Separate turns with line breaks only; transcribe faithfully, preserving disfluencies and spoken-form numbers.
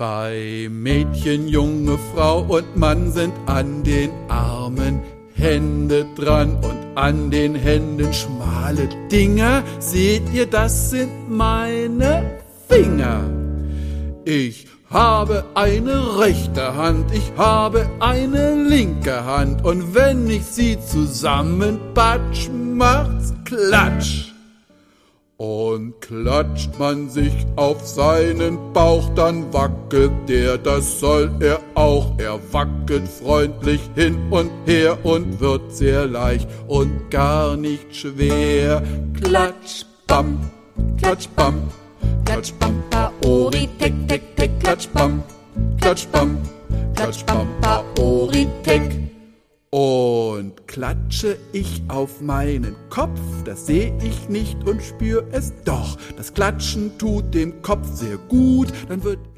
Bei Mädchen, junge Frau und Mann sind an den Armen Hände dran und an den Händen schmale Dinger. Seht ihr, das sind meine Finger. Ich habe eine rechte Hand, ich habe eine linke Hand, und wenn ich sie zusammenpatsch, macht's Klatsch. Und klatscht man sich auf seinen Bauch, dann wackelt der, das soll er auch. Er wackelt freundlich hin und her und wird sehr leicht und gar nicht schwer. Klatsch, bam, klatsch, bam, klatsch, bam, paori, tek, tek, tek, klatsch, bam, klatsch, bam, klatsch, bam, paori, tek. Und klatsche ich auf meinen Kopf, das seh ich nicht und spür es doch. Das Klatschen tut dem Kopf sehr gut, dann wird